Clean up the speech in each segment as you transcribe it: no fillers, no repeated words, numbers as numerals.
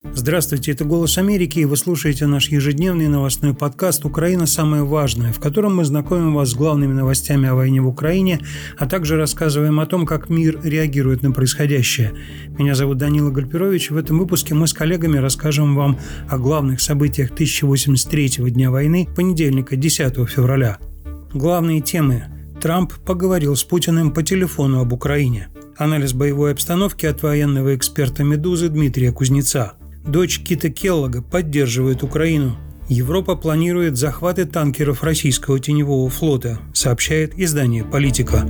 Здравствуйте, это «Голос Америки», и вы слушаете наш ежедневный новостной подкаст «Украина. Самое важное», в котором мы знакомим вас с главными новостями о войне в Украине, а также рассказываем о том, как мир реагирует на происходящее. Меня зовут Данила Гальперович, и в этом выпуске мы с коллегами расскажем вам о главных событиях 1083-го дня войны, понедельника, 10 февраля. Главные темы. Трамп поговорил с Путиным по телефону об Украине. Анализ боевой обстановки от военного эксперта «Медузы» Дмитрия Кузнеца. Дочь Кита Келлога поддерживает Украину. Европа планирует захваты танкеров российского теневого флота, сообщает издание «Политика».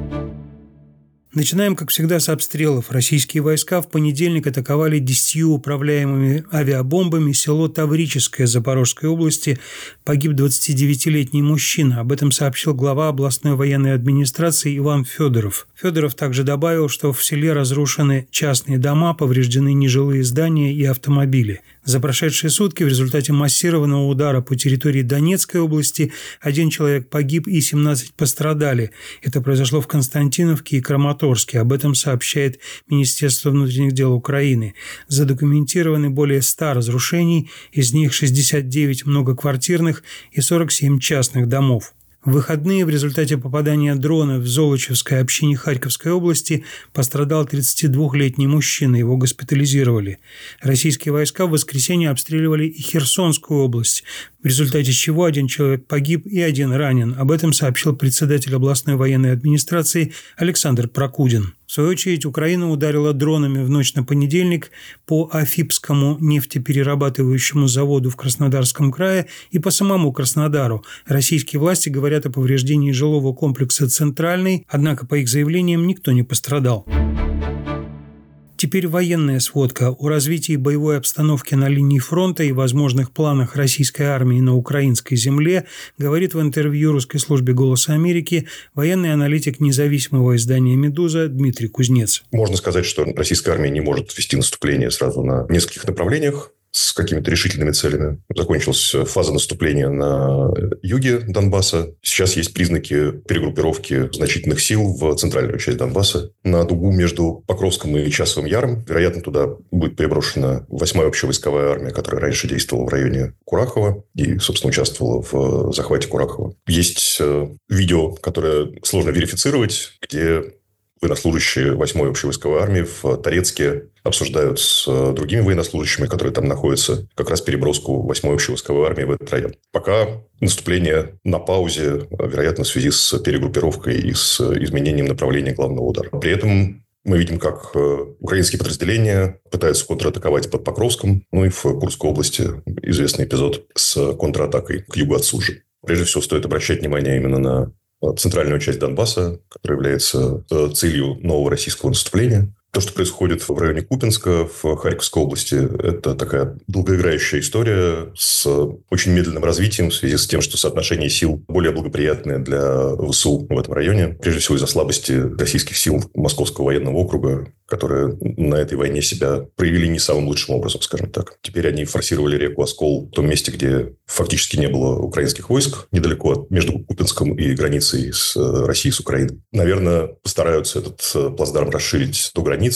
Начинаем, как всегда, с обстрелов. Российские войска в понедельник атаковали 10 управляемыми авиабомбами село Таврическое Запорожской области. Погиб 29-летний мужчина. Об этом сообщил глава областной военной администрации Иван Федоров. Федоров также добавил, что в селе разрушены частные дома, повреждены нежилые здания и автомобили. За прошедшие сутки в результате массированного удара по территории Донецкой области 1 человек погиб и 17 пострадали. Это произошло в Константиновке и Краматорске. Об этом сообщает Министерство внутренних дел Украины. Задокументированы более 100 разрушений, из них 69 многоквартирных и 47 частных домов. В выходные в результате попадания дрона в Золочевской общине Харьковской области пострадал 32-летний мужчина, его госпитализировали. Российские войска в воскресенье обстреливали и Херсонскую область, в результате чего 1 человек погиб и 1 ранен. Об этом сообщил председатель областной военной администрации Александр Прокудин. В свою очередь, Украина ударила дронами в ночь на понедельник по Афипскому нефтеперерабатывающему заводу в Краснодарском крае и по самому Краснодару. Российские власти говорят о повреждении жилого комплекса «Центральный», однако, по их заявлениям, никто не пострадал. Теперь военная сводка о развитии боевой обстановки на линии фронта и возможных планах российской армии на украинской земле говорит в интервью русской службе «Голоса Америки» военный аналитик независимого издания «Медуза» Дмитрий Кузнец. Можно сказать, что российская армия не может вести наступление сразу на нескольких направлениях с какими-то решительными целями. Закончилась фаза наступления на юге Донбасса. Сейчас есть признаки перегруппировки значительных сил в центральную часть Донбасса. На дугу между Покровском и Часовым Яром. Вероятно, туда будет переброшена 8-я общевойсковая армия, которая раньше действовала в районе Курахова и, собственно, участвовала в захвате Курахова. Есть видео, которое сложно верифицировать, где военнослужащие 8-й общевойсковой армии в Торецке обсуждают с другими военнослужащими, которые там находятся, как раз переброску 8-й общевойсковой армии в этот район. Пока наступление на паузе, вероятно, в связи с перегруппировкой и с изменением направления главного удара. При этом мы видим, как украинские подразделения пытаются контратаковать под Покровском, и в Курской области известный эпизод с контратакой к югу от Сужи. Прежде всего, стоит обращать внимание именно на центральную часть Донбасса, которая является целью нового российского наступления. То, что происходит в районе Купянска в Харьковской области, это такая долгоиграющая история с очень медленным развитием в связи с тем, что соотношение сил более благоприятное для ВСУ в этом районе. Прежде всего из-за слабости российских сил Московского военного округа, которые на этой войне себя проявили не самым лучшим образом, скажем так. Теперь они форсировали реку Оскол в том месте, где фактически не было украинских войск, недалеко между Купянском и границей с Россией, с Украиной. Наверное, постараются этот плацдарм расширить до границы,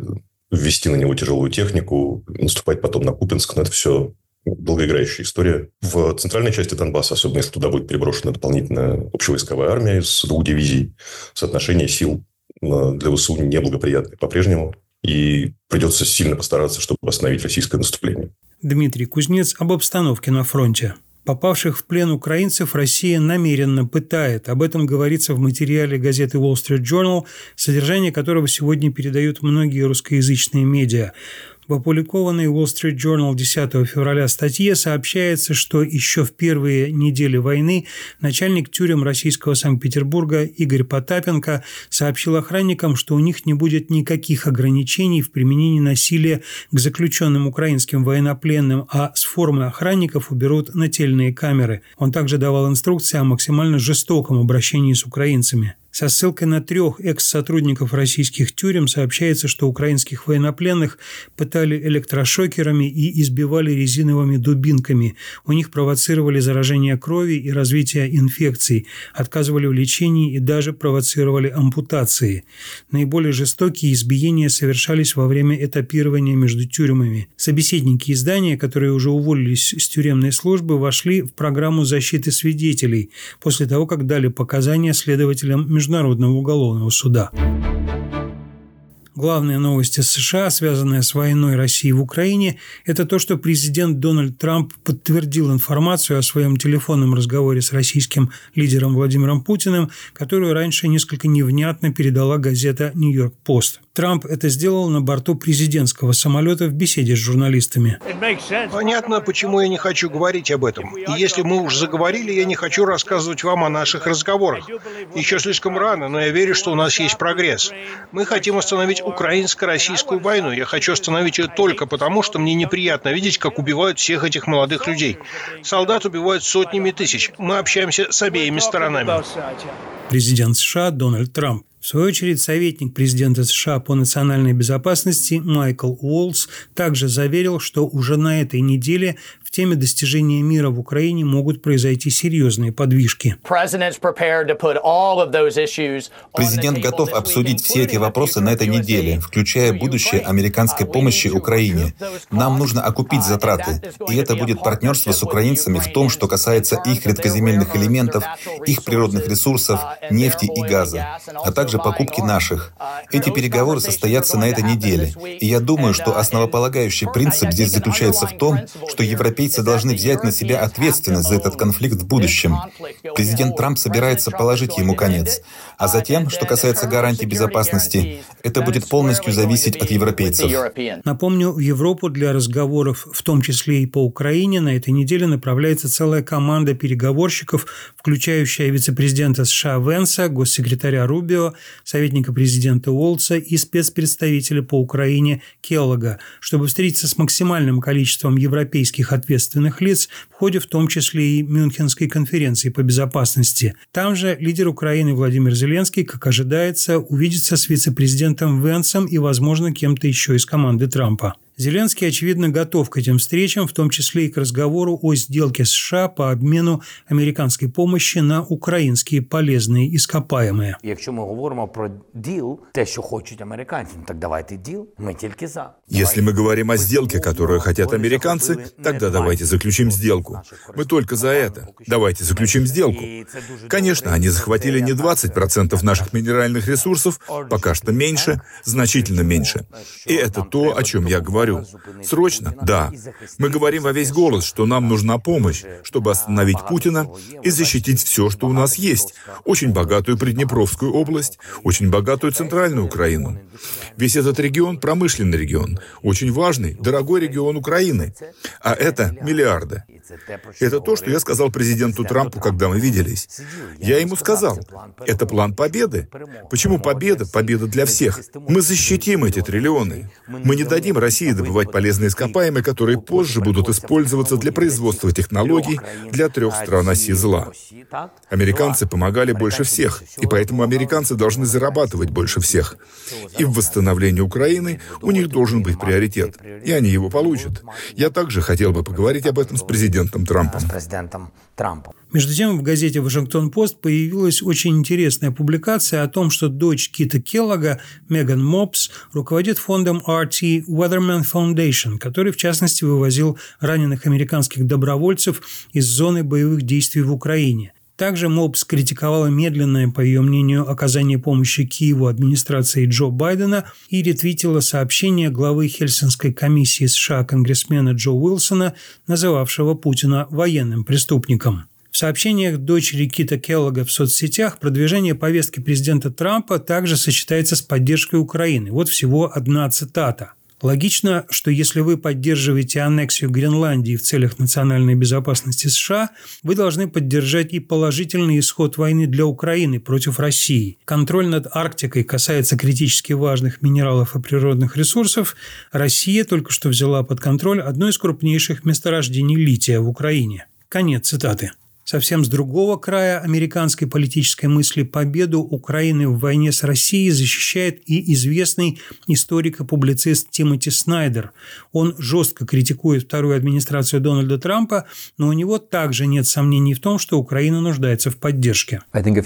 ввести на него тяжелую технику, наступать потом на Купянск. Но это все долгоиграющая история. В центральной части Донбасса, особенно если туда будет переброшена дополнительная общевойсковая армия из 2 дивизий, соотношение сил для ВСУ неблагоприятное по-прежнему. И придется сильно постараться, чтобы остановить российское наступление. Дмитрий Кузнец об обстановке на фронте. Попавших в плен украинцев Россия намеренно пытает. Об этом говорится в материале газеты Wall Street Journal, содержание которого сегодня передают многие русскоязычные медиа. В опубликованной Wall Street Journal 10 февраля статье сообщается, что еще в первые недели войны начальник тюрем российского Санкт-Петербурга Игорь Потапенко сообщил охранникам, что у них не будет никаких ограничений в применении насилия к заключенным украинским военнопленным, а с формы охранников уберут нательные камеры. Он также давал инструкции о максимально жестоком обращении с украинцами. Со ссылкой на 3 экс-сотрудников российских тюрем сообщается, что украинских военнопленных пытали электрошокерами и избивали резиновыми дубинками. У них провоцировали заражение крови и развитие инфекций, отказывали в лечении и даже провоцировали ампутации. Наиболее жестокие избиения совершались во время этапирования между тюрьмами. Собеседники издания, которые уже уволились с тюремной службы, вошли в программу защиты свидетелей после того, как дали показания следователям Международного уголовного суда. Главная новость из США, связанная с войной России в Украине, это то, что президент Дональд Трамп подтвердил информацию о своем телефонном разговоре с российским лидером Владимиром Путиным, которую раньше несколько невнятно передала газета «Нью-Йорк Пост». Трамп это сделал на борту президентского самолета в беседе с журналистами. Понятно, почему я не хочу говорить об этом. И если мы уж заговорили, я не хочу рассказывать вам о наших разговорах. Еще слишком рано, но я верю, что у нас есть прогресс. Мы хотим остановить украинско-российскую войну. Я хочу остановить ее только потому, что мне неприятно видеть, как убивают всех этих молодых людей. Солдат убивают сотнями тысяч. Мы общаемся с обеими сторонами. Президент США Дональд Трамп. В свою очередь, советник президента США по национальной безопасности Майкл Уолтс также заверил, что уже на этой неделе в теме достижения мира в Украине могут произойти серьезные подвижки. Президент готов обсудить все эти вопросы на этой неделе, включая будущее американской помощи Украине. Нам нужно окупить затраты, и это будет партнерство с украинцами в том, что касается их редкоземельных элементов, их природных ресурсов, нефти и газа, а также покупки наших. Эти переговоры состоятся на этой неделе. И я думаю, что основополагающий принцип здесь заключается в том, что европейцы должны взять на себя ответственность за этот конфликт в будущем. Президент Трамп собирается положить ему конец. А затем, что касается гарантий безопасности, это будет полностью зависеть от европейцев. Напомню, в Европу для разговоров, в том числе и по Украине, на этой неделе направляется целая команда переговорщиков, включающая вице-президента США Венса, госсекретаря Рубио, советника президента Уолтса и спецпредставителя по Украине Келлога, чтобы встретиться с максимальным количеством европейских ответственных лиц в ходе в том числе и Мюнхенской конференции по безопасности. Там же лидер Украины Владимир Зеленский, как ожидается, увидится с вице-президентом Венсом и, возможно, кем-то еще из команды Трампа. Зеленский, очевидно, готов к этим встречам, в том числе и к разговору о сделке США по обмену американской помощи на украинские полезные ископаемые. Если мы говорим про діл, те, що хочуть американці, так давайте діл, мы только за. Если мы говорим о сделке, которую хотят американцы, тогда давайте заключим сделку. Мы только за это. Давайте заключим сделку. Конечно, они захватили не 20% наших минеральных ресурсов, пока что меньше, значительно меньше. И это то, о чем я говорю. Срочно? Да. Мы говорим во весь голос, что нам нужна помощь, чтобы остановить Путина и защитить все, что у нас есть. Очень богатую Приднепровскую область, очень богатую Центральную Украину. Весь этот регион – промышленный регион, очень важный, дорогой регион Украины. А это миллиарды. Это то, что я сказал президенту Трампу, когда мы виделись. Я ему сказал, это план победы. Почему победа? Победа для всех. Мы защитим эти триллионы. Мы не дадим России добывать полезные ископаемые, которые позже будут использоваться для производства технологий для 3 стран оси зла. Американцы помогали больше всех, и поэтому американцы должны зарабатывать больше всех. И в восстановлении Украины у них должен быть приоритет, и они его получат. Я также хотел бы поговорить об этом с президентом Трампом. Между тем, в газете «Вашингтон-Пост» появилась очень интересная публикация о том, что дочь Кита Келлога, Меган Мопс, руководит фондом RT Weatherman Foundation, который, в частности, вывозил раненых американских добровольцев из зоны боевых действий в Украине. Также Мопс критиковала медленное, по ее мнению, оказание помощи Киеву администрации Джо Байдена и ретвитила сообщение главы Хельсинской комиссии США конгрессмена Джо Уилсона, называвшего Путина военным преступником. В сообщениях дочери Кита Келлога в соцсетях продвижение повестки президента Трампа также сочетается с поддержкой Украины. Вот всего одна цитата. Логично, что если вы поддерживаете аннексию Гренландии в целях национальной безопасности США, вы должны поддержать и положительный исход войны для Украины против России. Контроль над Арктикой касается критически важных минералов и природных ресурсов. Россия только что взяла под контроль одно из крупнейших месторождений лития в Украине. Конец цитаты. Совсем с другого края американской политической мысли победу Украины в войне с Россией защищает и известный историк и публицист Тимоти Снайдер. Он жестко критикует вторую администрацию Дональда Трампа, но у него также нет сомнений в том, что Украина нуждается в поддержке.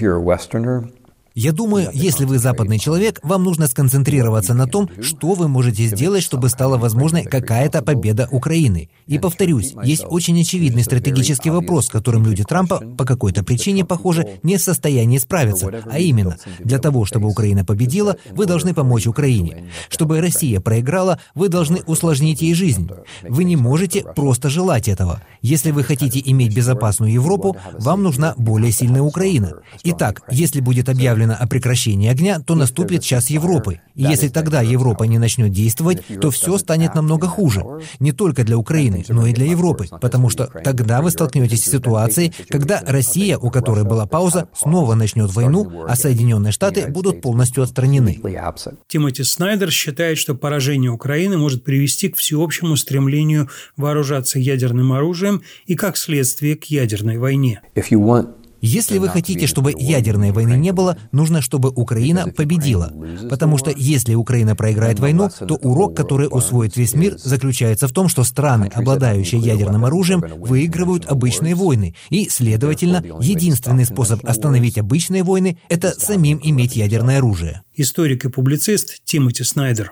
Я думаю, если вы западный человек, вам нужно сконцентрироваться на том, что вы можете сделать, чтобы стала возможной какая-то победа Украины. И повторюсь, есть очень очевидный стратегический вопрос, с которым люди Трампа по какой-то причине, похоже, не в состоянии справиться. А именно, для того, чтобы Украина победила, вы должны помочь Украине. Чтобы Россия проиграла, вы должны усложнить ей жизнь. Вы не можете просто желать этого. Если вы хотите иметь безопасную Европу, вам нужна более сильная Украина. Итак, если будет объявлено о прекращении огня, то наступит час Европы. И если тогда Европа не начнет действовать, то все станет намного хуже. Не только для Украины, но и для Европы. Потому что тогда вы столкнетесь с ситуацией, когда Россия, у которой была пауза, снова начнет войну, а Соединенные Штаты будут полностью отстранены. Тимоти Снайдер считает, что поражение Украины может привести к всеобщему стремлению вооружаться ядерным оружием и, как следствие, к ядерной войне. Если вы хотите, чтобы ядерной войны не было, нужно, чтобы Украина победила. Потому что если Украина проиграет войну, то урок, который усвоит весь мир, заключается в том, что страны, обладающие ядерным оружием, выигрывают обычные войны. И, следовательно, единственный способ остановить обычные войны – это самим иметь ядерное оружие. Историк и публицист Тимоти Снайдер.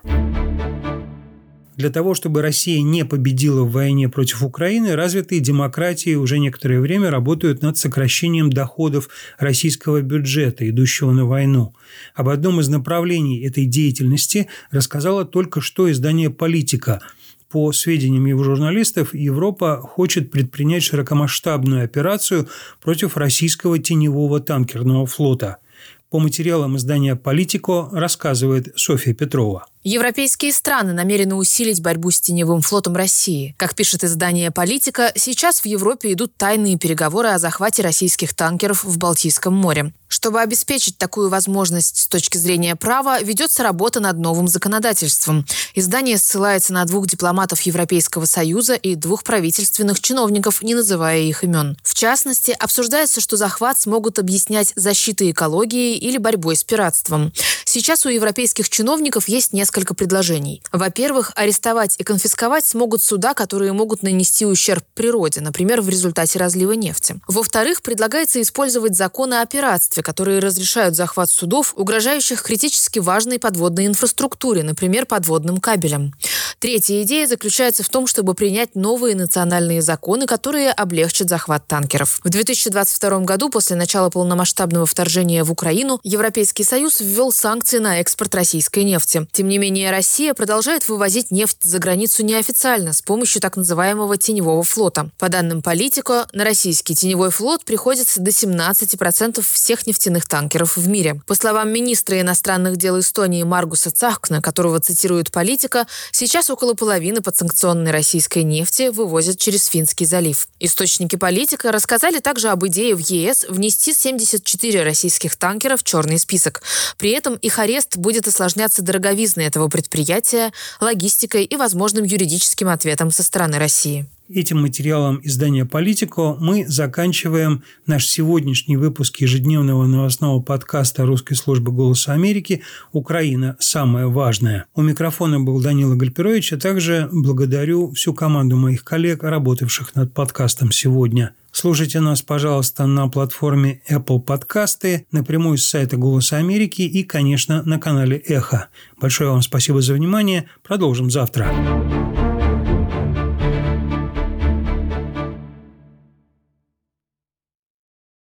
Для того, чтобы Россия не победила в войне против Украины, развитые демократии уже некоторое время работают над сокращением доходов российского бюджета, идущего на войну. Об одном из направлений этой деятельности рассказала только что издание «Политика». По сведениям его журналистов, Европа хочет предпринять широкомасштабную операцию против российского теневого танкерного флота. По материалам издания «Политико» рассказывает Софья Петрова. Европейские страны намерены усилить борьбу с теневым флотом России. Как пишет издание «Политика», сейчас в Европе идут тайные переговоры о захвате российских танкеров в Балтийском море. Чтобы обеспечить такую возможность с точки зрения права, ведется работа над новым законодательством. Издание ссылается на 2 дипломатов Европейского Союза и 2 правительственных чиновников, не называя их имен. В частности, обсуждается, что захват смогут объяснять защитой экологии или борьбой с пиратством. Сейчас у европейских чиновников есть несколько предложений. Во-первых, арестовать и конфисковать смогут суда, которые могут нанести ущерб природе, например, в результате разлива нефти. Во-вторых, предлагается использовать законы о пиратстве, которые разрешают захват судов, угрожающих критически важной подводной инфраструктуре, например, подводным кабелям. Третья идея заключается в том, чтобы принять новые национальные законы, которые облегчат захват танкеров. В 2022 году, после начала полномасштабного вторжения в Украину, Европейский Союз ввел санкции на экспорт российской нефти. Тем не менее, Россия продолжает вывозить нефть за границу неофициально с помощью так называемого теневого флота. По данным «Политико», на российский теневой флот приходится до 17% всех нефтяных танкеров в мире. По словам министра иностранных дел Эстонии Маргуса Цахкна, которого цитирует «Политика», сейчас около половины подсанкционной российской нефти вывозят через Финский залив. Источники «Политика» рассказали также об идее в ЕС внести 74 российских танкера в черный список. При этом их арест будет осложняться дороговизной этого предприятия, логистикой и возможным юридическим ответом со стороны России. Этим материалом издания «Политико» мы заканчиваем наш сегодняшний выпуск ежедневного новостного подкаста русской службы «Голоса Америки» «Украина. Самое важное». У микрофона был Данила Гальперович, а также благодарю всю команду моих коллег, работавших над подкастом сегодня. Слушайте нас, пожалуйста, на платформе Apple Подкасты, напрямую с сайта «Голоса Америки» и, конечно, на канале «Эхо». Большое вам спасибо за внимание. Продолжим завтра.